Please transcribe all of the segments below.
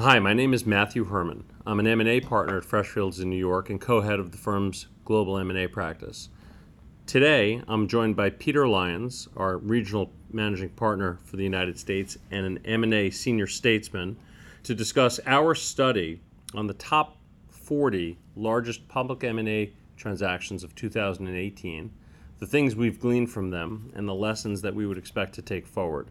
Hi, my name is Matthew Herman. I'm an M&A partner at Freshfields in New York and co-head of the firm's global M&A practice. Today, I'm joined by Peter Lyons, our regional managing partner for the United States and an M&A senior statesman, to discuss our study on the top 40 largest public M&A transactions of 2018, the things we've gleaned from them, and the lessons that we would expect to take forward.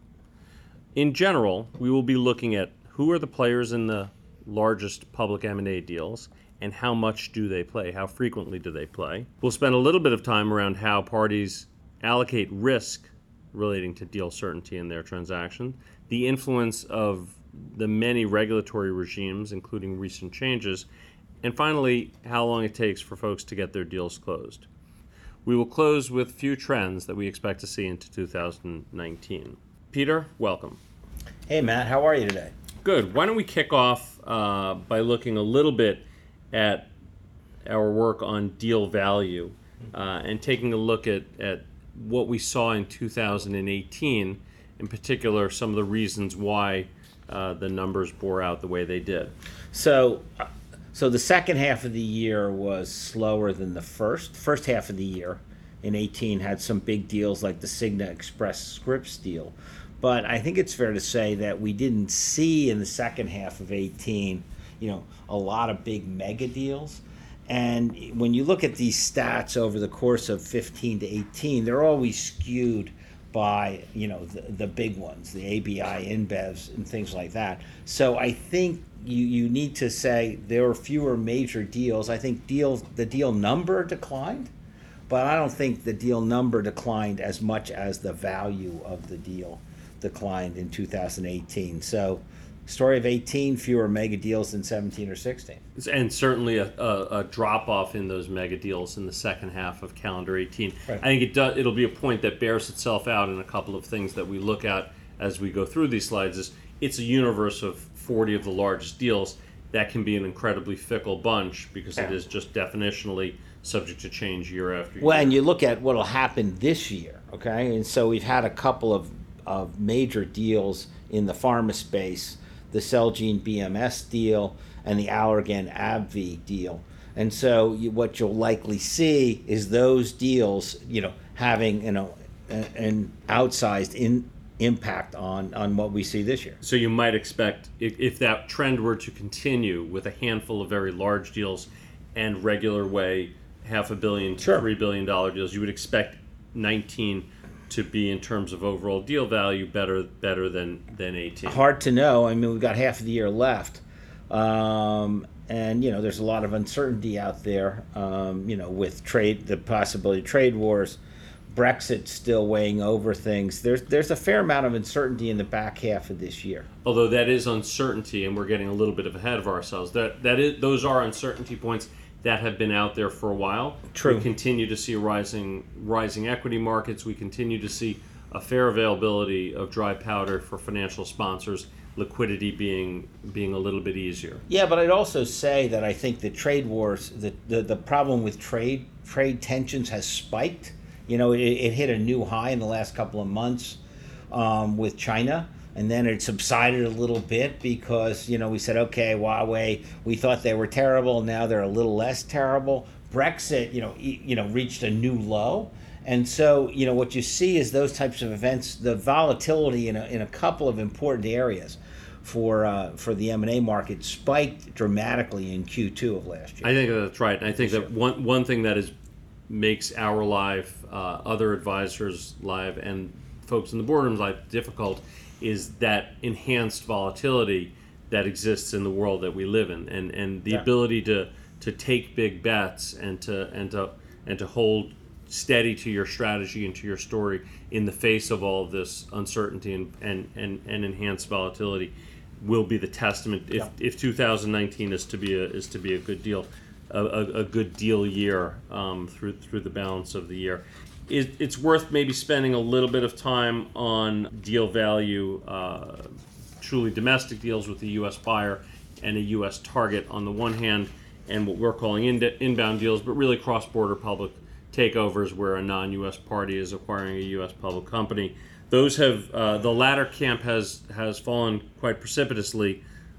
In general, we will be looking at who are the players in the largest public M&A deals and how much do they play, how frequently do they play. We'll spend a little bit of time around how parties allocate risk relating to deal certainty in their transaction, the influence of the many regulatory regimes, including recent changes, and finally, how long it takes for folks to get their deals closed. We will close with a few trends that we expect to see into 2019. Peter, welcome. Hey, Matt, how are you today? Good. Why don't we kick off by looking a little bit at our work on deal value and taking a look at what we saw in 2018, in particular, some of the reasons why the numbers bore out the way they did. So the second half of the year was slower than the first. First half of the year in 18 had some big deals like the Cigna Express Scripts deal. But I think it's fair to say that we didn't see in the second half of 18, a lot of big mega deals. And when you look at these stats over the course of 15 to 18, they're always skewed by, the big ones, the ABI, InBevs, and things like that. So I think you need to say there were fewer major deals. I think the deal number declined, but I don't think the deal number declined as much as the value of the deal declined in 2018. So story of 18, fewer mega deals than 17 or 16. And certainly a drop-off in those mega deals in the second half of calendar 18. Right. I think it'll be a point that bears itself out in a couple of things that we look at as we go through these slides. It's a universe of 40 of the largest deals that can be an incredibly fickle bunch because it is just definitionally subject to change year after year. Well, and you look at what will happen this year, okay? And so we've had a couple of major deals in the pharma space, the Celgene BMS deal and the Allergan AbbVie deal. And so what you'll likely see is those deals, having an outsized impact on what we see this year. So you might expect, if that trend were to continue with a handful of very large deals and regular way $500 million to $3 billion deals, you would expect 19 to be, in terms of overall deal value, better than 18. Hard to know. I mean, we've got half of the year left. And, there's a lot of uncertainty out there, with the possibility of trade wars, Brexit still weighing over things. There's a fair amount of uncertainty in the back half of this year. Although that is uncertainty, and we're getting a little bit ahead of ourselves. Those are uncertainty points that have been out there for a while. True. We continue to see rising equity markets. We continue to see a fair availability of dry powder for financial sponsors, liquidity being a little bit easier. Yeah, but I'd also say that I think the trade wars, the problem with trade tensions has spiked. It hit a new high in the last couple of months with China. And then it subsided a little bit because, we said, okay, Huawei, we thought they were terrible. Now they're a little less terrible. Brexit, reached a new low. And so, what you see is those types of events, the volatility in a couple of important areas for the M&A market spiked dramatically in Q2 of last year. I think that's right. And I think that one thing that makes our life, other advisors' life, and folks in the boardroom's life difficult is that enhanced volatility that exists in the world that we live in, and the ability to take big bets and to hold steady to your strategy and to your story in the face of all of this uncertainty and enhanced volatility will be the testament if 2019 is to be a good deal, a good deal year through the balance of the year. It's worth maybe spending a little bit of time on deal value, truly domestic deals with a U.S. buyer and a U.S. target on the one hand, and what we're calling inbound deals, but really cross-border public takeovers where a non-U.S. party is acquiring a U.S. public company. Those have the latter camp has fallen quite precipitously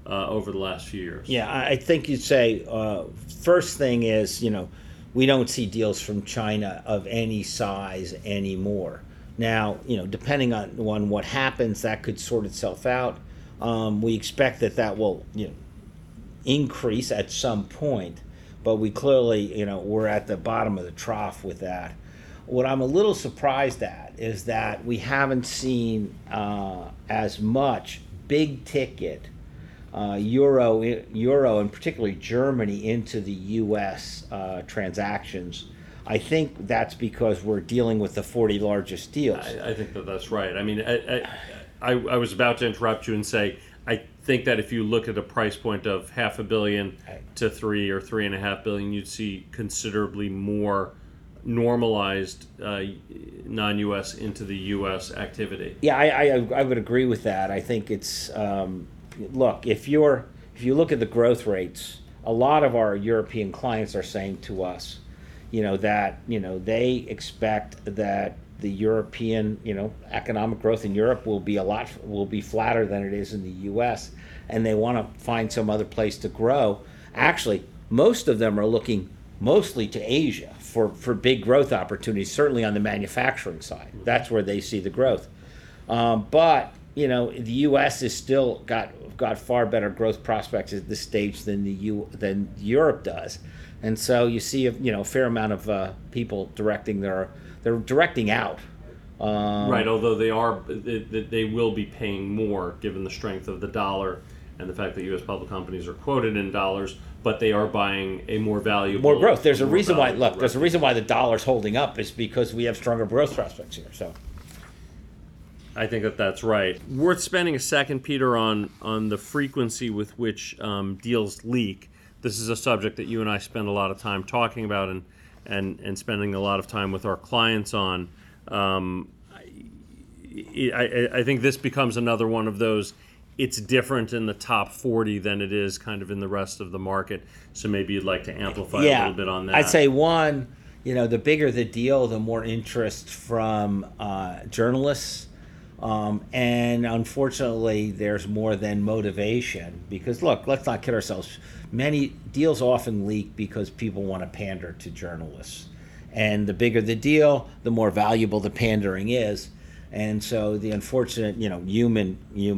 over the last few years. Yeah, I think you'd say first thing is, we don't see deals from China of any size anymore. Now, depending on what happens, that could sort itself out. We expect that will, increase at some point, but we clearly, we're at the bottom of the trough with that. What I'm a little surprised at is that we haven't seen as much big ticket euro and particularly Germany into the U.S. Transactions. I think that's because we're dealing with the 40 largest deals. I think that's right. I mean, I was about to interrupt you and say, I think that if you look at a price point of $500 million to $3 or $3.5 billion, you'd see considerably more normalized non-U.S. into the U.S. activity. Yeah, I would agree with that. I think it's look, if you look at the growth rates, a lot of our European clients are saying to us, that they expect that the European economic growth in Europe will be flatter than it is in the U.S. and they want to find some other place to grow. Actually, most of them are looking mostly to Asia for big growth opportunities, certainly on the manufacturing side. That's where they see the growth. But the U.S. is still got far better growth prospects at this stage than than Europe does, and so you see a fair amount of people directing out. Right, although they will be paying more given the strength of the dollar and the fact that U.S. public companies are quoted in dollars, but they are buying a more valuable, more growth. There's a reason why. Look, there's a reason why the dollar's holding up is because we have stronger growth prospects here. So, I think that's right. Worth spending a second, Peter, on the frequency with which deals leak. This is a subject that you and I spend a lot of time talking about and spending a lot of time with our clients on. I think this becomes another one of those. It's different in the top 40 than it is kind of in the rest of the market. So maybe you'd like to amplify a little bit on that. I'd say one, the bigger the deal, the more interest from journalists. And unfortunately, there's more than motivation because, look, let's not kid ourselves. Many deals often leak because people want to pander to journalists. And the bigger the deal, the more valuable the pandering is. And so the unfortunate, human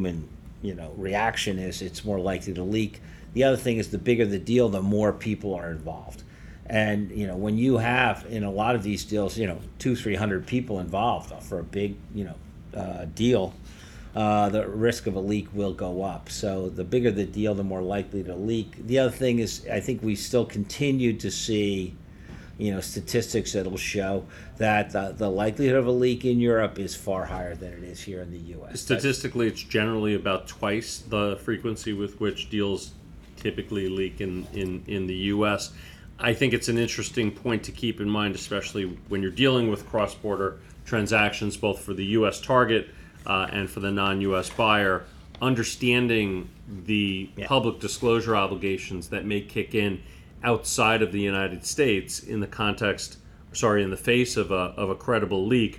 reaction is it's more likely to leak. The other thing is the bigger the deal, the more people are involved. And, when you have, in a lot of these deals, 200-300 people involved for a big, deal, the risk of a leak will go up. So the bigger the deal, the more likely to leak. The other thing is I think we still continue to see, statistics that will show that the likelihood of a leak in Europe is far higher than it is here in the U.S. Statistically, it's generally about twice the frequency with which deals typically leak in the U.S. I think it's an interesting point to keep in mind, especially when you're dealing with cross-border transactions, both for the U.S. target and for the non-U.S. buyer, understanding the public disclosure obligations that may kick in outside of the United States in the face of a credible leak.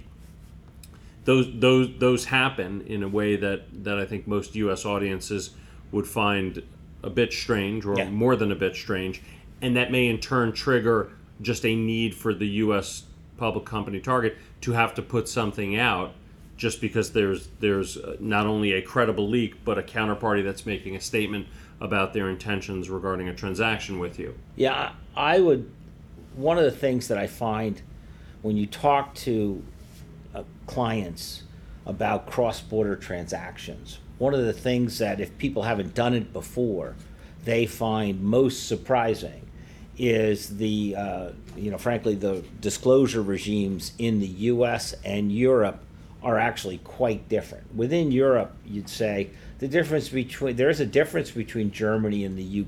Those happen in a way that I think most U.S. audiences would find a bit strange, or more than a bit strange, and that may in turn trigger just a need for the U.S. public company target to have to put something out just because there's not only a credible leak but a counterparty that's making a statement about their intentions regarding a transaction with you. Yeah, one of the things that I find when you talk to clients about cross-border transactions, one of the things that if people haven't done it before, they find most surprising is frankly, the disclosure regimes in the U.S. and Europe are actually quite different. Within Europe, you'd say there is a difference between Germany and the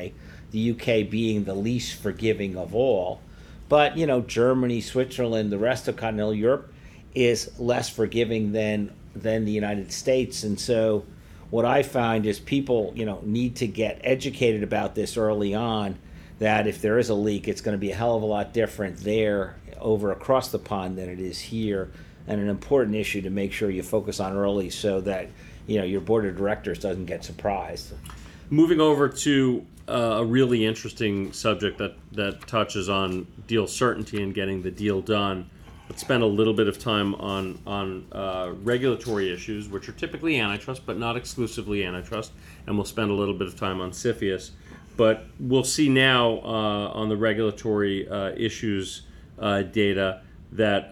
UK being the least forgiving of all. But, Germany, Switzerland, the rest of continental Europe is less forgiving than the United States. And so what I find is people, need to get educated about this early on, that if there is a leak, it's going to be a hell of a lot different there over across the pond than it is here, and an important issue to make sure you focus on early so that your board of directors doesn't get surprised. Moving over to a really interesting subject that touches on deal certainty and getting the deal done. Let's spend a little bit of time on regulatory issues, which are typically antitrust, but not exclusively antitrust. And we'll spend a little bit of time on CFIUS. But we'll see now on the regulatory issues data that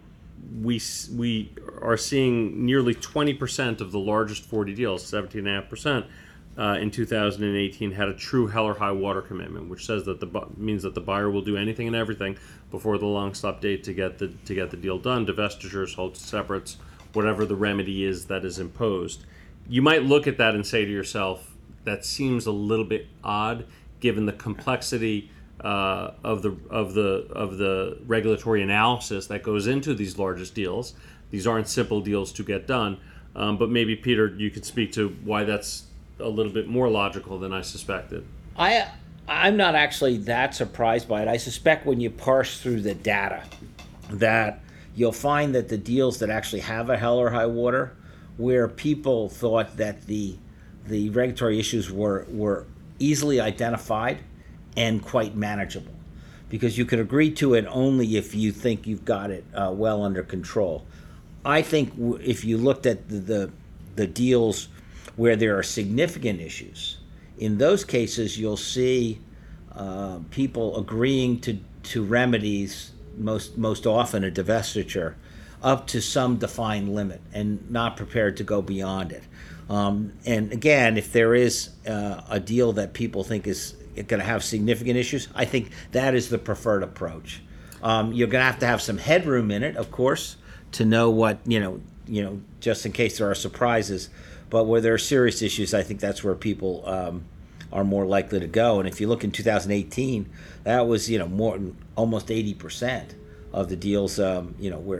we are seeing nearly 20% of the largest 40 deals, 17.5%, in 2018 had a true hell or high water commitment, which says that means that the buyer will do anything and everything before the long stop date to get the deal done. Divestitures, hold separates, whatever the remedy is that is imposed. You might look at that and say to yourself, that seems a little bit odd, given the complexity of the regulatory analysis that goes into these largest deals. These aren't simple deals to get done, but maybe Peter, you could speak to why that's a little bit more logical than I suspected. I'm not actually that surprised by it. I suspect when you parse through the data that you'll find that the deals that actually have a hell or high water, where people thought that the regulatory issues were easily identified and quite manageable, because you can agree to it only if you think you've got it well under control. I think if you looked at the deals where there are significant issues, in those cases you'll see people agreeing to remedies, most often a divestiture, up to some defined limit and not prepared to go beyond it. And again, if there is a deal that people think is going to have significant issues, I think that is the preferred approach. You're going to have some headroom in it, of course, to know what, just in case there are surprises. But where there are serious issues, I think that's where people are more likely to go. And if you look in 2018, that was almost 80% of the deals. Not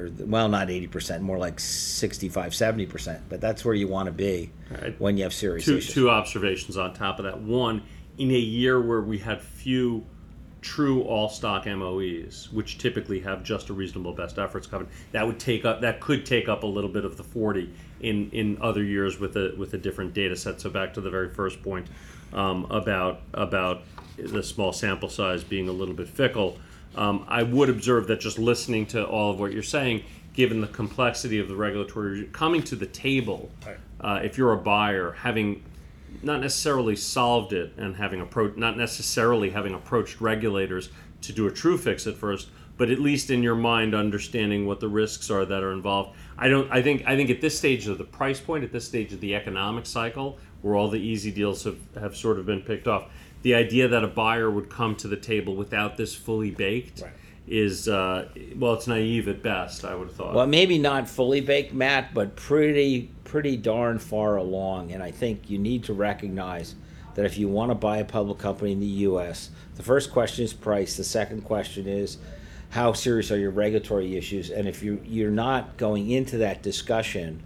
80%, more like 65, 70%. But that's where you want to be when you have serious issues. Two observations on top of that. One, in a year where we had few true all-stock MOEs, which typically have just a reasonable best efforts covenant, that could take up a little bit of the 40 in other years with a different data set. So back to the very first point about the small sample size being a little bit fickle. I would observe that just listening to all of what you're saying, given the complexity of the regulatory coming to the table, if you're a buyer, having not necessarily solved it and not necessarily having approached regulators to do a true fix at first, but at least in your mind understanding what the risks are that are involved. I think at this stage of the price point, at this stage of the economic cycle, where all the easy deals have sort of been picked off, the idea that a buyer would come to the table without this fully baked is, it's naive at best, I would have thought. Well, maybe not fully baked, Matt, but pretty darn far along. And I think you need to recognize that if you want to buy a public company in the U.S., the first question is price. The second question is, how serious are your regulatory issues? And if you're not going into that discussion,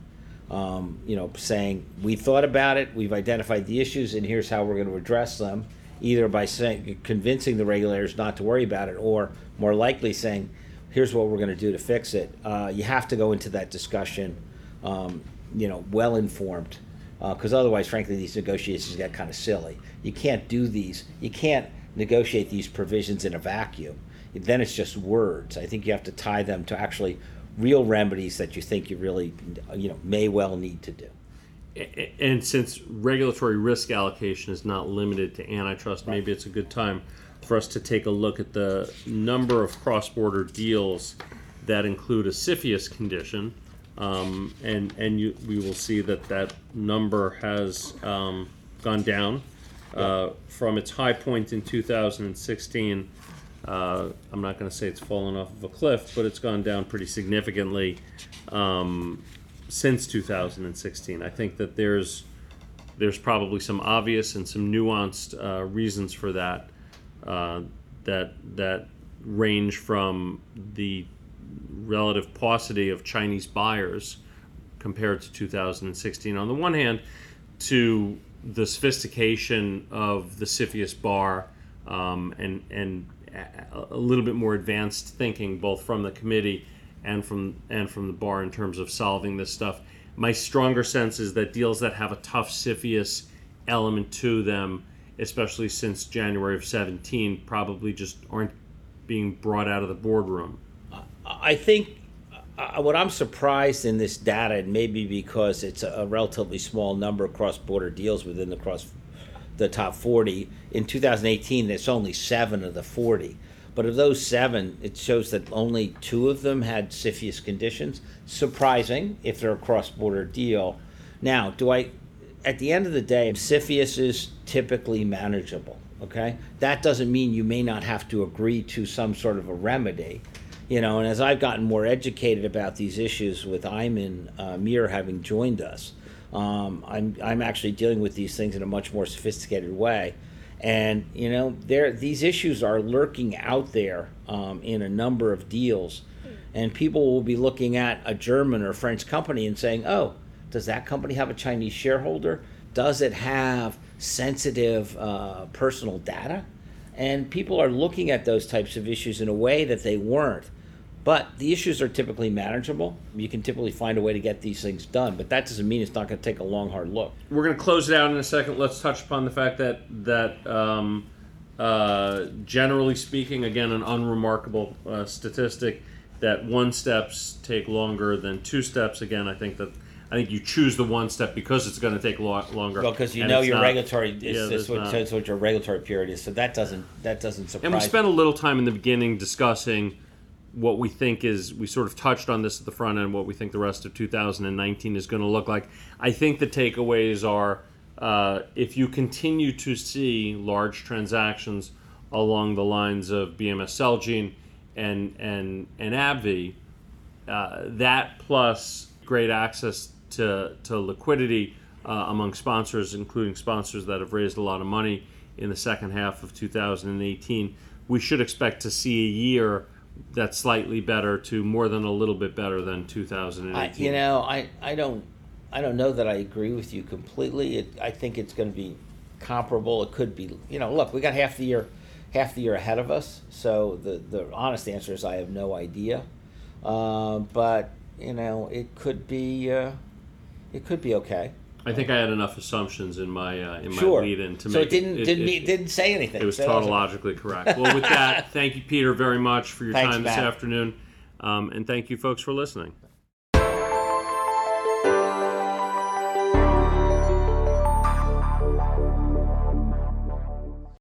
saying, we thought about it, we've identified the issues, and here's how we're going to address them, either by convincing the regulators not to worry about it, or more likely saying, here's what we're going to do to fix it. You have to go into that discussion, well informed, because otherwise, frankly, these negotiations get kind of silly. You can't negotiate these provisions in a vacuum. Then it's just words. I think you have to tie them to actually real remedies that you think you really, may well need to do. And since regulatory risk allocation is not limited to antitrust, maybe it's a good time for us to take a look at the number of cross-border deals that include a CFIUS condition, we will see that number has gone down from its high point in 2016. I'm not going to say it's fallen off of a cliff, but it's gone down pretty significantly since 2016. I think that there's probably some obvious and some nuanced reasons for that that range from the relative paucity of Chinese buyers compared to 2016 on the one hand, to the sophistication of the CFIUS bar and a little bit more advanced thinking both from the committee and from the bar in terms of solving this stuff. My stronger sense is that deals that have a tough CFIUS element to them, especially since January of 17, probably just aren't being brought out of the boardroom. I think what I'm surprised in this data, and maybe because it's a relatively small number of cross-border deals within the top 40. In 2018, there's only 7 of the 40. But of those 7, it shows that only 2 of them had CFIUS conditions. Surprising if they're a cross-border deal. Now, at the end of the day, CFIUS is typically manageable, okay? That doesn't mean you may not have to agree to some sort of a remedy. And as I've gotten more educated about these issues with Ayman Mir having joined us, I'm actually dealing with these things in a much more sophisticated way. And, these issues are lurking out there in a number of deals. And people will be looking at a German or French company and saying, oh, does that company have a Chinese shareholder? Does it have sensitive personal data? And people are looking at those types of issues in a way that they weren't. But the issues are typically manageable. You can typically find a way to get these things done, but that doesn't mean it's not going to take a long, hard look. We're going to close it out in a second. Let's touch upon the fact that generally speaking, again, an unremarkable statistic, that 1 steps take longer than 2 steps. Again, I think you choose the 1 step because it's going to take longer. Well, because your regulatory is what your regulatory period is, so that doesn't surprise. And we spent a little time in the beginning discussing what we think we sort of touched on this at the front end, what we think the rest of 2019 is going to look like. I think the takeaways are, if you continue to see large transactions along the lines of BMS Celgene and AbbVie, that plus great access to liquidity among sponsors, including sponsors that have raised a lot of money in the second half of 2018, we should expect to see a year that's slightly better to more than a little bit better than 2018. I don't know that I agree with you completely. I think it's going to be comparable. It could be. Look, we got half the year ahead of us. So the honest answer is I have no idea. But it could be okay. I think I had enough assumptions in my lead-in to so make it didn't say anything. It was tautologically correct. Well, with that, thank you, Peter, very much for your time this afternoon, and thank you, folks, for listening.